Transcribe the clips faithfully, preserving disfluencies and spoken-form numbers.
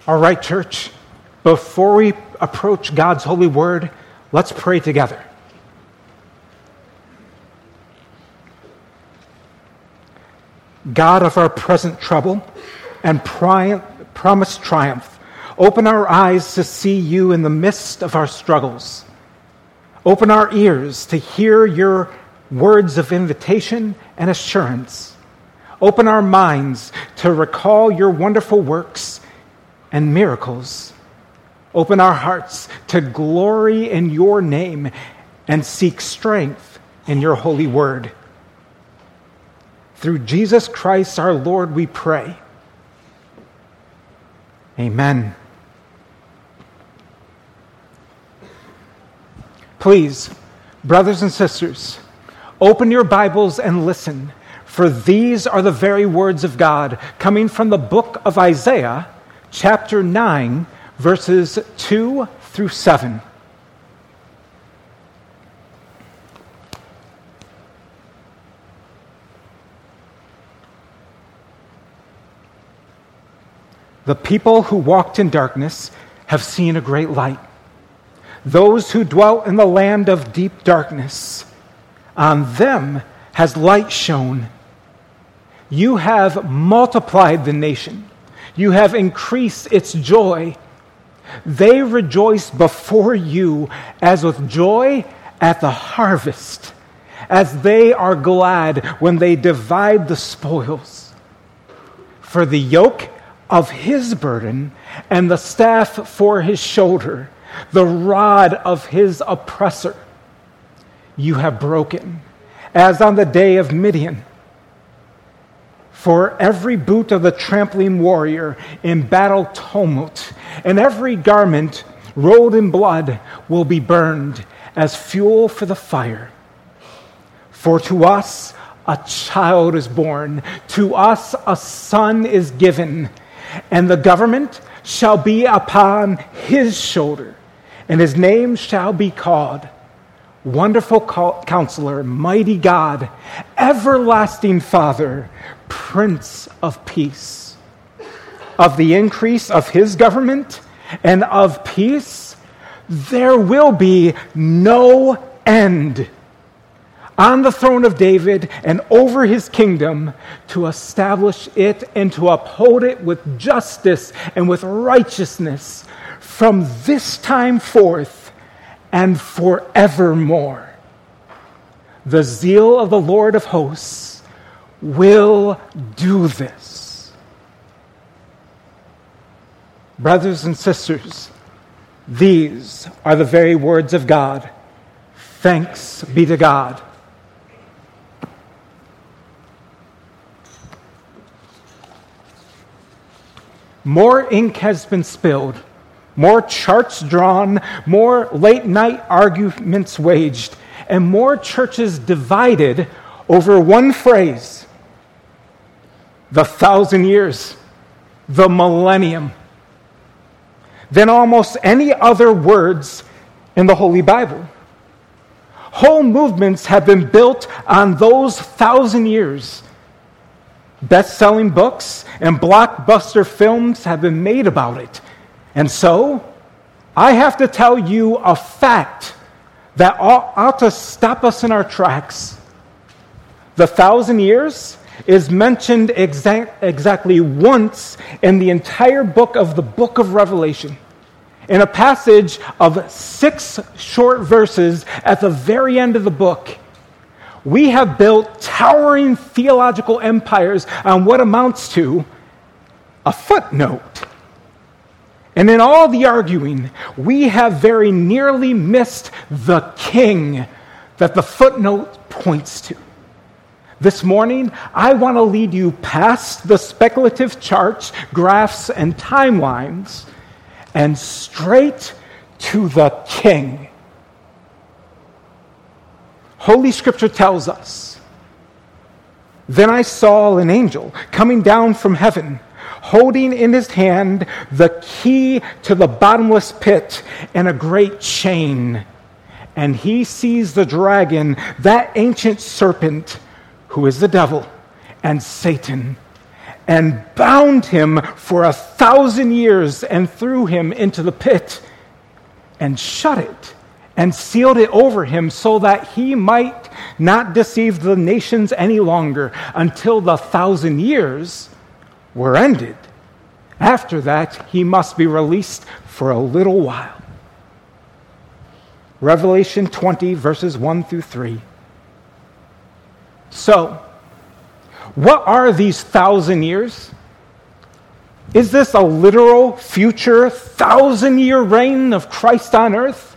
All right, church, before we approach God's holy word, let's pray together. God of our present trouble and pri- promised triumph, open our eyes to see you in the midst of our struggles. Open our ears to hear your words of invitation and assurance. Open our minds to recall your wonderful works and miracles. Open our hearts to glory in your name and seek strength in your holy word. Through Jesus Christ our Lord we pray. Amen. Please, brothers and sisters, open your Bibles and listen, for these are the very words of God coming from the book of Isaiah, chapter nine, verses two through seven. The people who walked in darkness have seen a great light. Those who dwelt in the land of deep darkness, on them has light shone. You have multiplied the nation. You have increased its joy. They rejoice before you as with joy at the harvest, as they are glad when they divide the spoils. For the yoke of his burden and the staff for his shoulder, the rod of his oppressor, you have broken, as on the day of Midian. For every boot of the trampling warrior in battle tumult, and every garment rolled in blood will be burned as fuel for the fire. For to us a child is born, to us a son is given, and the government shall be upon his shoulder, and his name shall be called Wonderful Counselor, Mighty God, Everlasting Father, Prince of Peace. Of the increase of his government and of peace, there will be no end. On the throne of David and over his kingdom, to establish it and to uphold it with justice and with righteousness from this time forth and forevermore. The zeal of the Lord of hosts will do this. Brothers and sisters, these are the very words of God. Thanks be to God. More ink has been spilled, more charts drawn, more late-night arguments waged, and more churches divided over one phrase: the thousand years, the millennium, than almost any other words in the Holy Bible. Whole movements have been built on those thousand years. Best-selling books and blockbuster films have been made about it. And so, I have to tell you a fact that ought to stop us in our tracks. The thousand years is mentioned exact, exactly once in the entire book of the book of Revelation, in a passage of six short verses at the very end of the book. We have built towering theological empires on what amounts to a footnote. And in all the arguing, we have very nearly missed the king that the footnote points to. This morning, I want to lead you past the speculative charts, graphs, and timelines and straight to the king. Holy Scripture tells us, "Then I saw an angel coming down from heaven, holding in his hand the key to the bottomless pit and a great chain. And he seized the dragon, that ancient serpent, who is the devil and Satan, and bound him for a thousand years and threw him into the pit and shut it and sealed it over him so that he might not deceive the nations any longer until the thousand years were ended. After that, he must be released for a little while. Revelation twenty, verses one through three. So, what are these thousand years? Is this a literal future thousand-year reign of Christ on earth?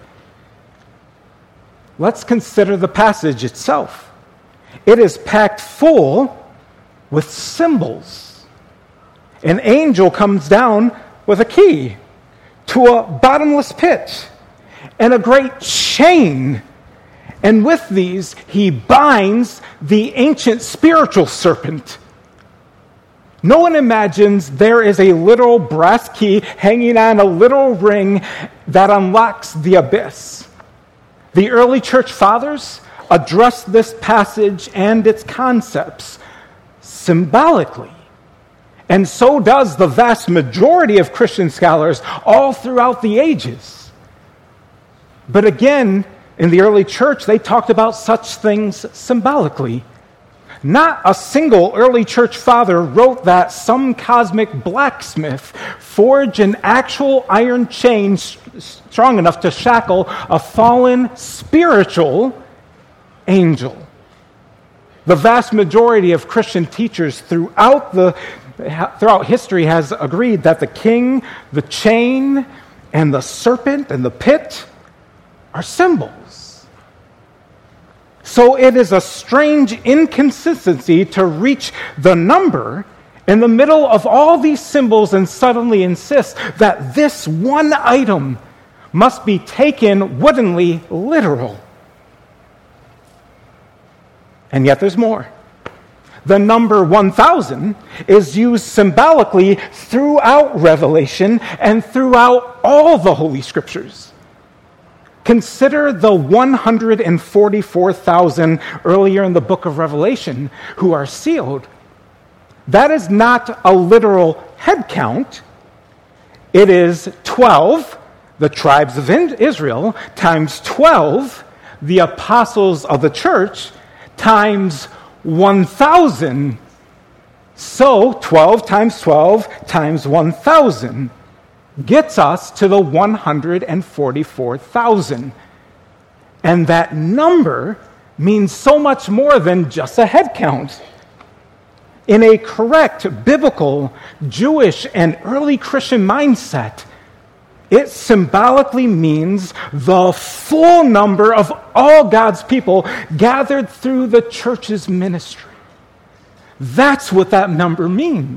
Let's consider the passage itself. It is packed full with symbols. An angel comes down with a key to a bottomless pit and a great chain. And with these, he binds the ancient spiritual serpent. No one imagines there is a literal brass key hanging on a literal ring that unlocks the abyss. The early church fathers addressed this passage and its concepts symbolically. And so does the vast majority of Christian scholars all throughout the ages. But again, in the early church, they talked about such things symbolically. Not a single early church father wrote that some cosmic blacksmith forged an actual iron chain strong enough to shackle a fallen spiritual angel. The vast majority of Christian teachers throughout the throughout history has agreed that the king, the chain, and the serpent and the pit are symbols. So it is a strange inconsistency to reach the number in the middle of all these symbols and suddenly insist that this one item must be taken woodenly literal. And yet there's more. The number one thousand is used symbolically throughout Revelation and throughout all the Holy Scriptures. Consider the one hundred forty-four thousand earlier in the book of Revelation who are sealed. That is not a literal head count. It is twelve, the tribes of Israel, times twelve, the apostles of the church, times one thousand. So twelve times twelve times one thousand gets us to the one hundred forty-four thousand. And that number means so much more than just a head count. In a correct, biblical, Jewish, and early Christian mindset, it symbolically means the full number of all God's people gathered through the church's ministry. That's what that number means.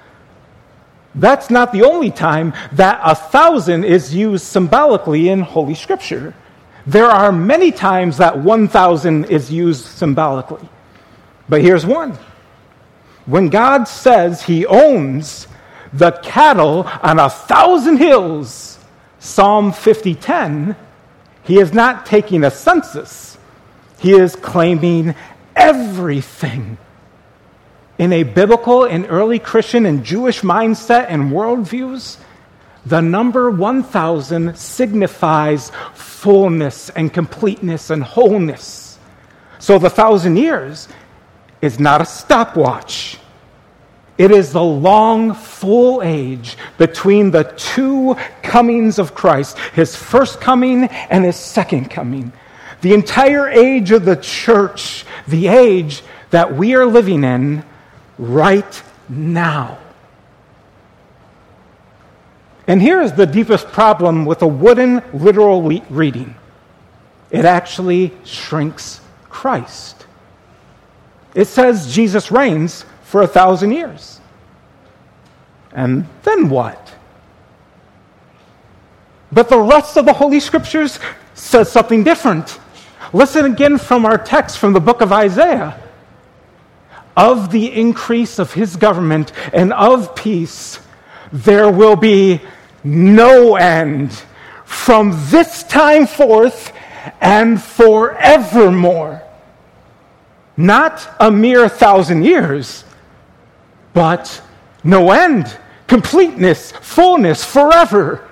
That's not the only time that a thousand is used symbolically in Holy Scripture. There are many times that one thousand is used symbolically. But here's one. When God says he owns the cattle on a thousand hills, Psalm fifty ten, he is not taking a census. He is claiming everything. In a biblical and early Christian and Jewish mindset and worldviews, the number one thousand signifies fullness and completeness and wholeness. So the thousand years is not a stopwatch. It is the long, full age between the two comings of Christ, his first coming and his second coming. The entire age of the church, the age that we are living in right now. And here is the deepest problem with a wooden literal le- reading. It actually shrinks Christ. It says Jesus reigns for a thousand years. And then what? But the rest of the Holy Scriptures says something different. Listen again from our text from the book of Isaiah. Of the increase of his government and of peace, there will be no end from this time forth and forevermore. Not a mere thousand years, but no end, completeness, fullness, forever.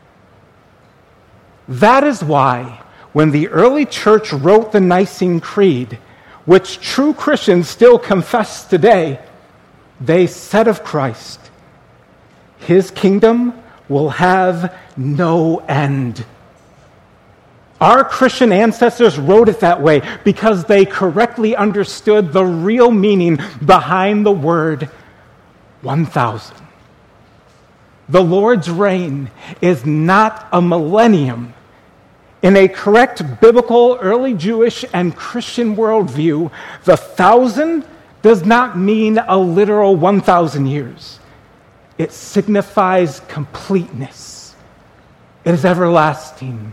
That is why when the early church wrote the Nicene Creed, which true Christians still confess today, they said of Christ, his kingdom will have no end. Our Christian ancestors wrote it that way because they correctly understood the real meaning behind the word one thousand. The Lord's reign is not a millennium. In a correct biblical, early Jewish, and Christian worldview, the thousand does not mean a literal one thousand years. It signifies completeness. It is everlasting.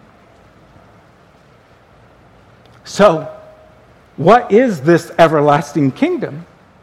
So, what is this everlasting kingdom?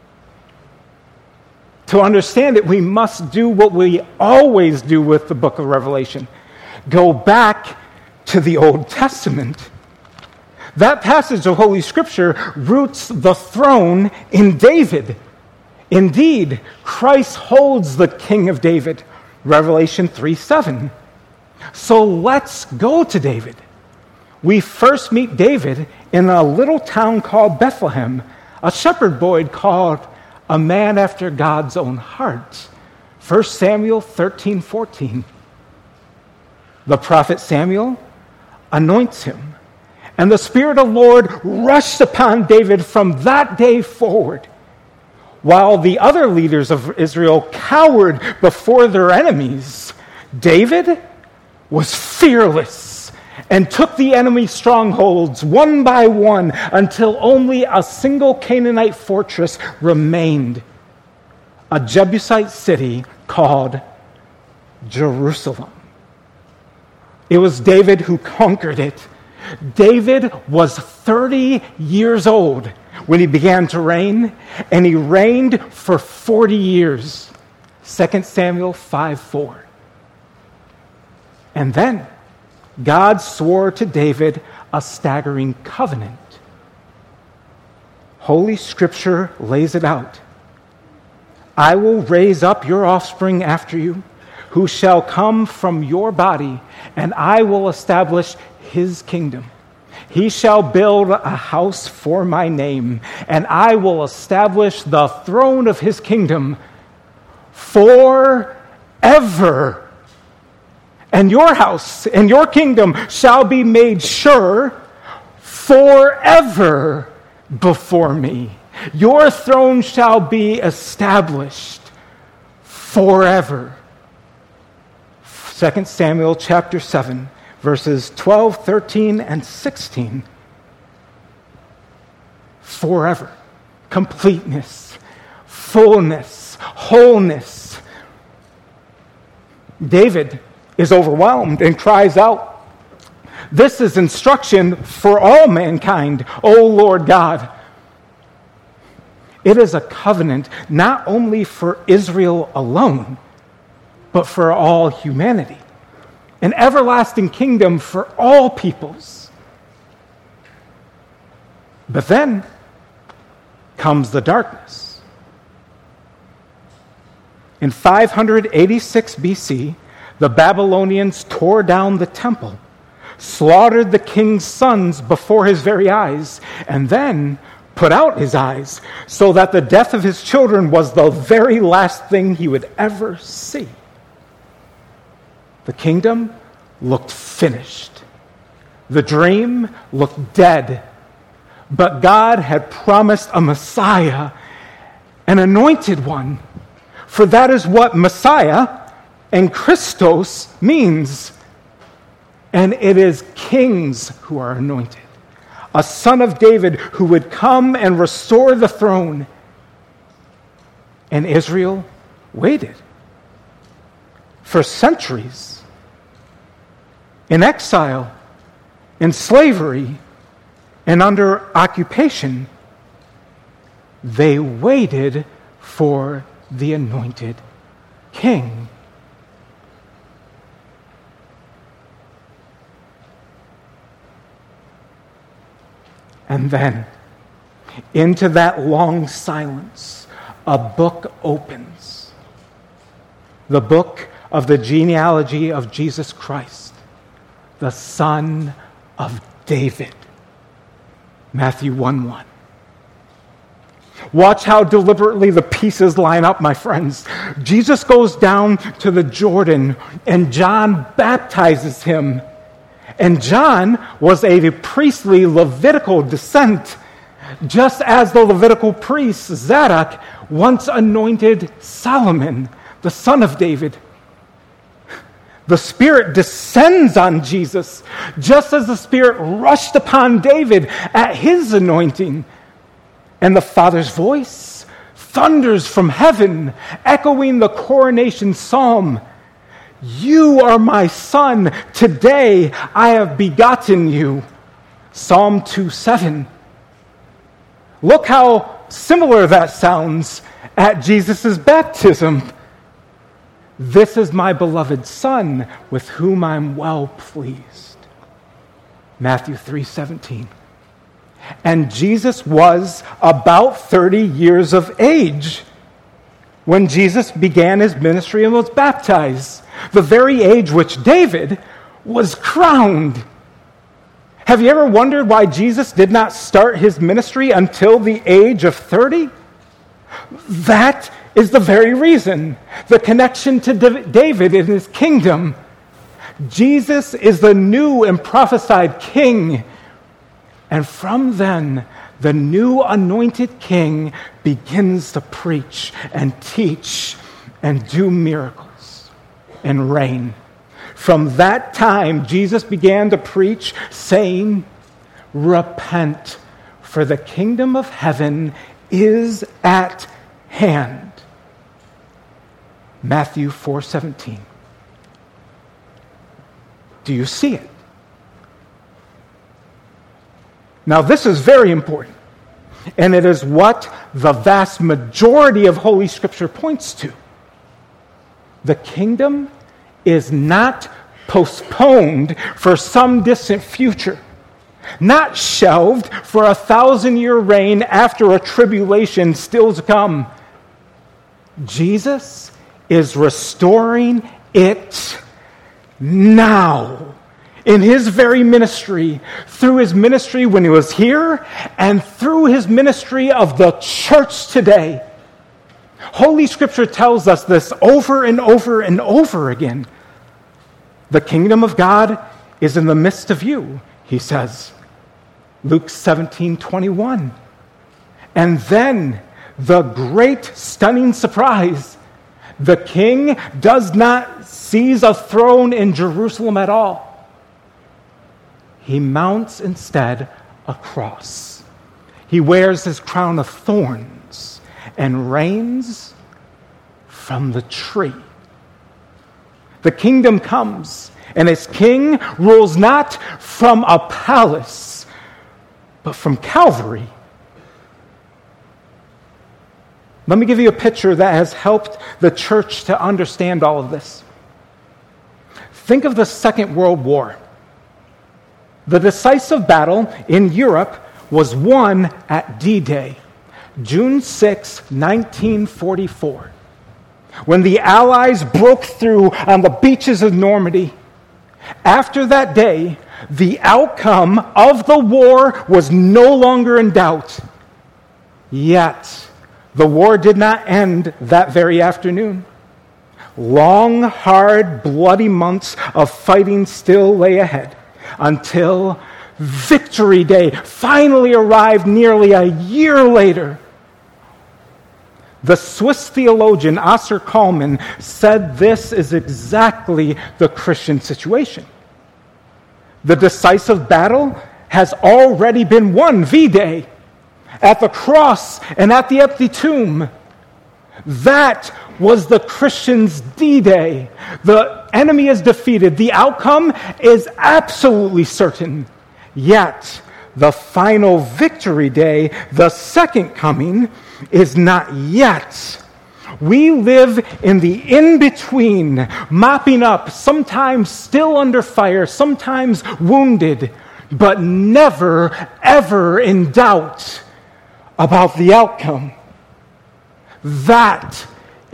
To understand it, we must do what we always do with the book of Revelation. Go back to the Old Testament. That passage of Holy Scripture roots the throne in David. Indeed, Christ holds the King of David, Revelation three seven. So let's go to David. We first meet David in a little town called Bethlehem, a shepherd boy called a man after God's own heart. First Samuel thirteen fourteen. The prophet Samuel anoints him, and the Spirit of the Lord rushed upon David from that day forward. While the other leaders of Israel cowered before their enemies, David was fearless and took the enemy's strongholds one by one until only a single Canaanite fortress remained, a Jebusite city called Jerusalem. It was David who conquered it. David was thirty years old when he began to reign, and he reigned for forty years. Second Samuel five four. And then God swore to David a staggering covenant. Holy Scripture lays it out. I will raise up your offspring after you, who shall come from your body, and I will establish his kingdom. He shall build a house for my name, and I will establish the throne of his kingdom forever. And your house and your kingdom shall be made sure forever before me. Your throne shall be established forever. Second Samuel chapter seven, verses twelve, thirteen, and sixteen. Forever. Completeness, fullness, wholeness. David is overwhelmed and cries out, "This is instruction for all mankind, O Lord God." It is a covenant not only for Israel alone, but for all humanity. An everlasting kingdom for all peoples. But then comes the darkness. In five eighty-six B C, the Babylonians tore down the temple, slaughtered the king's sons before his very eyes, and then put out his eyes, so that the death of his children was the very last thing he would ever see. The kingdom looked finished. The dream looked dead. But God had promised a Messiah, an anointed one. For that is what Messiah and Christos means. And it is kings who are anointed. A son of David who would come and restore the throne. And Israel waited for centuries. In exile, in slavery, and under occupation, they waited for the anointed king. And then, into that long silence, a book opens. the book of the genealogy of Jesus Christ, the son of David. Matthew one one. Watch how deliberately the pieces line up, my friends. Jesus goes down to the Jordan, and John baptizes him. And John was a priestly Levitical descent, just as the Levitical priest Zadok once anointed Solomon, the son of David. The Spirit descends on Jesus, just as the Spirit rushed upon David at his anointing. And the Father's voice thunders from heaven, echoing the coronation psalm. You are my Son, today I have begotten you. Psalm two seven. Look how similar that sounds at Jesus' baptism. This is my beloved Son, with whom I'm well pleased. Matthew three seventeen. And Jesus was about thirty years of age when Jesus began his ministry and was baptized, the very age which David was crowned. Have you ever wondered why Jesus did not start his ministry until the age of thirty? That is the very reason. The connection to David in his kingdom. Jesus is the new and prophesied king. And from then, the new anointed king begins to preach and teach and do miracles and reign. From that time, Jesus began to preach, saying, repent, for the kingdom of heaven is at hand. Matthew four seventeen. Do you see it? Now, this is very important, and it is what the vast majority of Holy Scripture points to. The kingdom is not postponed for some distant future, not shelved for a thousand-year reign after a tribulation still to come. Jesus is restoring it now. In his very ministry, through his ministry when he was here, and through his ministry of the church today. Holy Scripture tells us this over and over and over again. The kingdom of God is in the midst of you, he says. Luke seventeen twenty-one. And then, the great stunning surprise. The king does not seize a throne in Jerusalem at all. He mounts instead a cross. He wears his crown of thorns and reigns from the tree. The kingdom comes, and its king rules not from a palace, but from Calvary. Let me give you a picture that has helped the church to understand all of this. Think of the Second World War. The decisive battle in Europe was won at D-Day, June sixth, nineteen forty-four, when the Allies broke through on the beaches of Normandy. After that day, the outcome of the war was no longer in doubt. Yet, the war did not end that very afternoon. Long, hard, bloody months of fighting still lay ahead, until Victory Day finally arrived nearly a year later. The Swiss theologian Oscar Cullmann said this is exactly the Christian situation. The decisive battle has already been won, V-Day, at the cross and at the empty tomb. That was the Christian's D-Day. The enemy is defeated. The outcome is absolutely certain. Yet, the final victory day, the second coming, is not yet. We live in the in-between, mopping up, sometimes still under fire, sometimes wounded, but never, ever in doubt about the outcome. That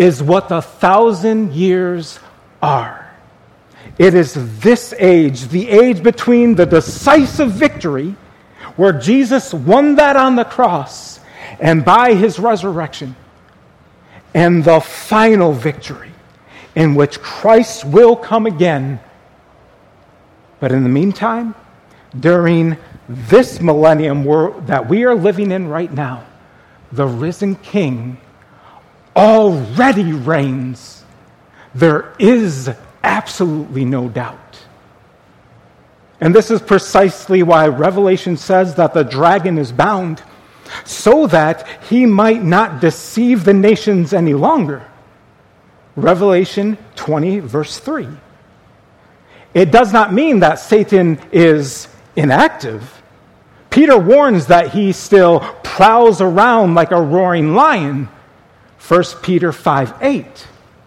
is what the thousand years are. It is this age, the age between the decisive victory, where Jesus won that on the cross, and by his resurrection, and the final victory, in which Christ will come again. But in the meantime, during this millennium that we are living in right now, the risen King already reigns. There is absolutely no doubt. And this is precisely why Revelation says that the dragon is bound, so that he might not deceive the nations any longer. Revelation twenty, verse three. It does not mean that Satan is inactive. Peter warns that he still prowls around like a roaring lion. First Peter five, eight.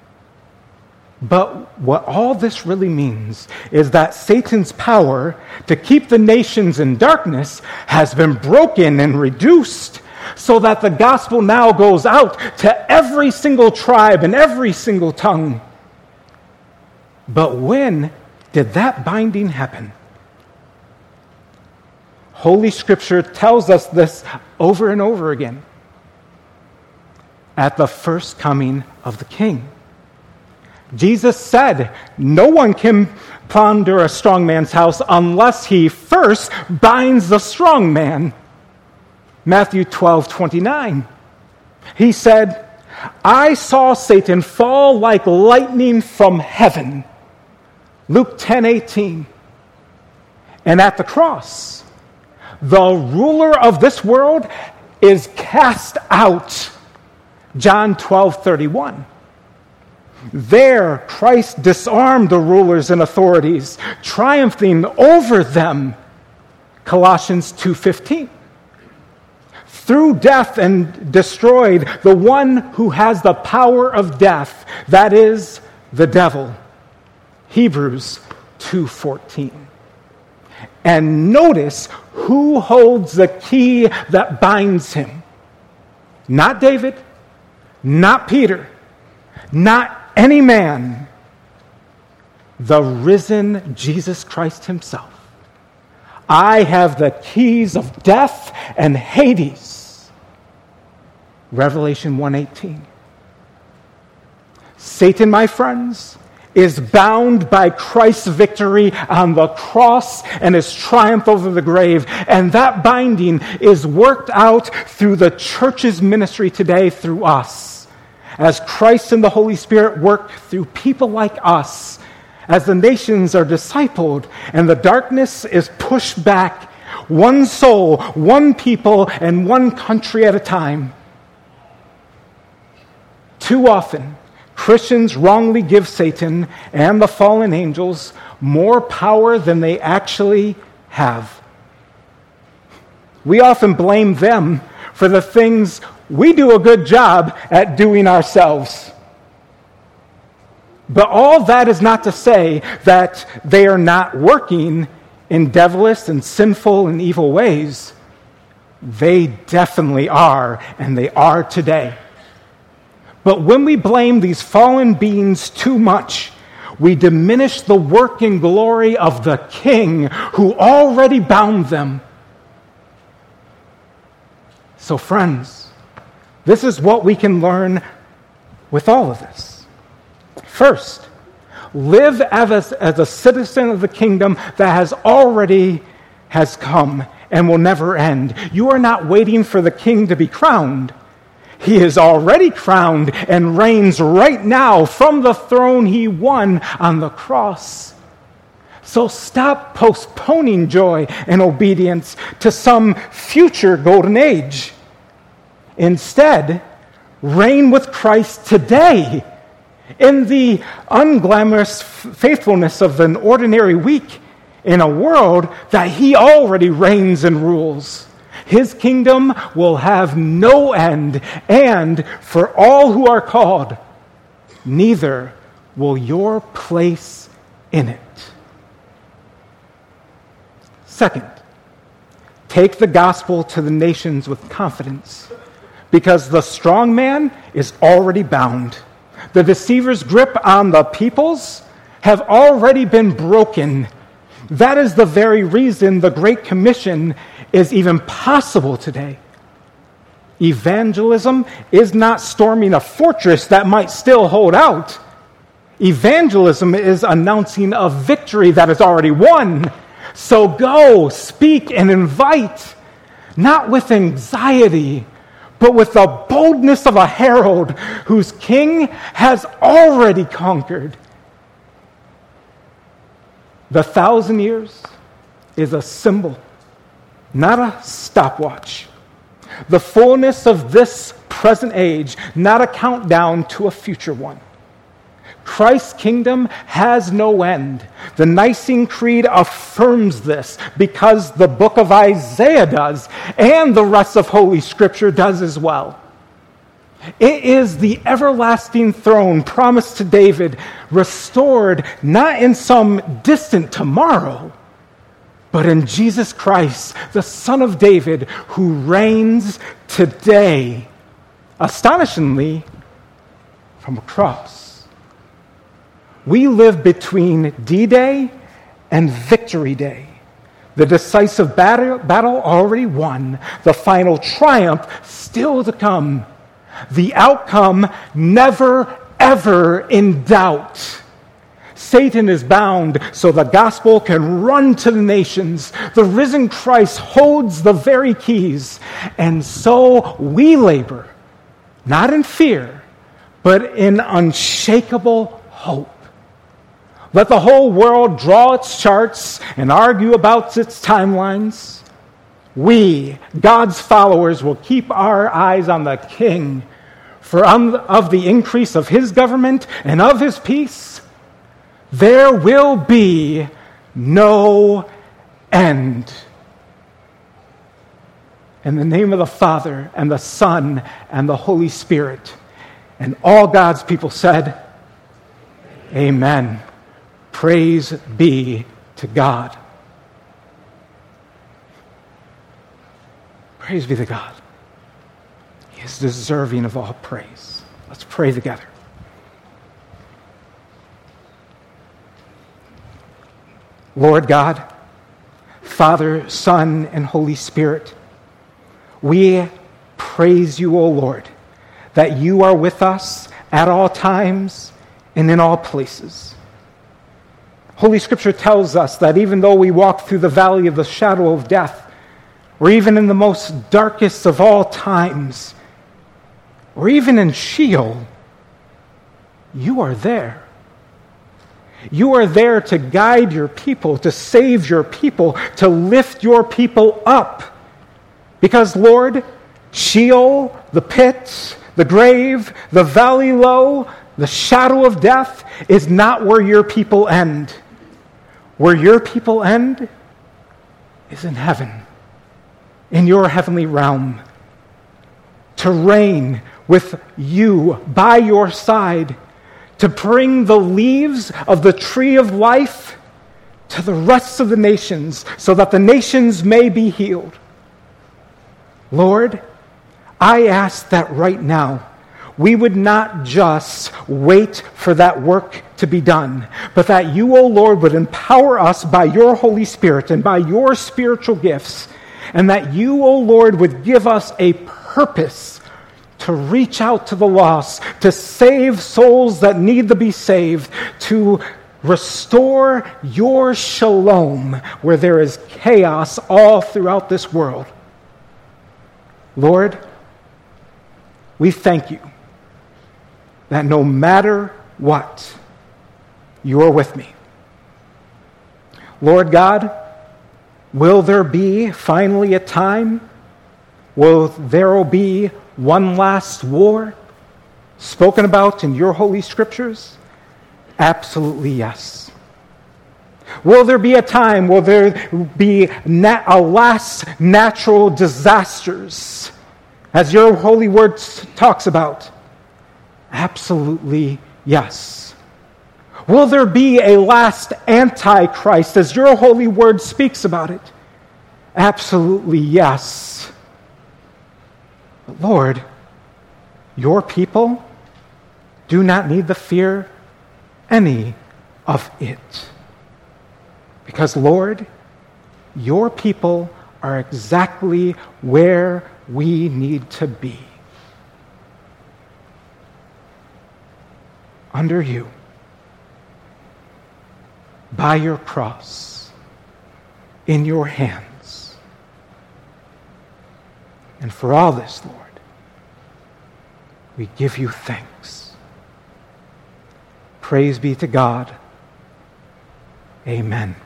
But what all this really means is that Satan's power to keep the nations in darkness has been broken and reduced, so that the gospel now goes out to every single tribe and every single tongue. But when did that binding happen? Holy Scripture tells us this over and over again. At the first coming of the King. Jesus said, no one can plunder a strong man's house unless he first binds the strong man. Matthew twelve, twenty-nine. He said, I saw Satan fall like lightning from heaven. Luke ten, eighteen. And at the cross, the ruler of this world is cast out. John twelve, thirty-one. There, Christ disarmed the rulers and authorities, triumphing over them. Colossians two fifteen. Through death and destroyed the one who has the power of death, that is, the devil. Hebrews two fourteen. And notice who holds the key that binds him. Not David, not Peter, not any man, the risen Jesus Christ himself. I have the keys of death and Hades. Revelation one eighteen. Satan, my friends, is bound by Christ's victory on the cross and his triumph over the grave. And that binding is worked out through the church's ministry today through us. As Christ and the Holy Spirit work through people like us, as the nations are discipled and the darkness is pushed back, one soul, one people, and one country at a time. Too often, Christians wrongly give Satan and the fallen angels more power than they actually have. We often blame them for the things we do a good job at doing ourselves. But all that is not to say that they are not working in devilish and sinful and evil ways. They definitely are, and they are today. But when we blame these fallen beings too much, we diminish the work and glory of the King who already bound them. So, friends, this is what we can learn with all of this. First, live as a, as a citizen of the kingdom that has already has come and will never end. You are not waiting for the king to be crowned. He is already crowned and reigns right now from the throne he won on the cross. So stop postponing joy and obedience to some future golden age. Instead, reign with Christ today in the unglamorous faithfulness of an ordinary week in a world that he already reigns and rules. His kingdom will have no end, and for all who are called, neither will your place in it. Second, take the gospel to the nations with confidence, because the strong man is already bound. The deceiver's grip on the peoples have already been broken. That is the very reason the Great Commission is even possible today. Evangelism is not storming a fortress that might still hold out. Evangelism is announcing a victory that is already won. So go, speak, and invite, not with anxiety, but with the boldness of a herald whose king has already conquered. The thousand years is a symbol, not a stopwatch. The fullness of this present age, not a countdown to a future one. Christ's kingdom has no end. The Nicene Creed affirms this because the book of Isaiah does, and the rest of Holy Scripture does as well. It is the everlasting throne promised to David, restored not in some distant tomorrow, but in Jesus Christ, the Son of David, who reigns today, astonishingly, from a cross. We live between D-Day and Victory Day. The decisive battle, battle already won, the final triumph still to come. The outcome never, ever in doubt. Satan is bound so the gospel can run to the nations. The risen Christ holds the very keys. And so we labor, not in fear, but in unshakable hope. Let the whole world draw its charts and argue about its timelines. We, God's followers, will keep our eyes on the King, for of the increase of his government and of his peace, there will be no end. In the name of the Father, and the Son, and the Holy Spirit, and all God's people said, Amen. Praise be to God. Praise be to God. He is deserving of all praise. Let's pray together. Lord God, Father, Son, and Holy Spirit, we praise you, O Lord, that you are with us at all times and in all places. Holy Scripture tells us that even though we walk through the valley of the shadow of death, or even in the most darkest of all times, or even in Sheol, you are there. You are there to guide your people, to save your people, to lift your people up. Because, Lord, Sheol, the pit, the grave, the valley low, the shadow of death is not where your people end. Where your people end is in heaven, in your heavenly realm, to reign with you by your side, to bring the leaves of the tree of life to the rest of the nations, so that the nations may be healed. Lord, I ask that right now we would not just wait for that work to be done, but that you, O Lord, would empower us by your Holy Spirit and by your spiritual gifts, and that you, O Lord, would give us a purpose to reach out to the lost, to save souls that need to be saved, to restore your shalom where there is chaos all throughout this world. Lord, we thank you that no matter what, you are with me. Lord God, will there be finally a time? Will there be one last war spoken about in your holy scriptures? Absolutely yes. Will there be a time, will there be na- a last natural disasters, as your holy word talks about? Absolutely yes. Will there be a last Antichrist, as your holy word speaks about it? Absolutely yes. But Lord, your people, do not need to fear any of it. Because, Lord, your people are exactly where we need to be. Under you, by your cross, in your hands. And for all this, Lord, we give you thanks. Praise be to God. Amen.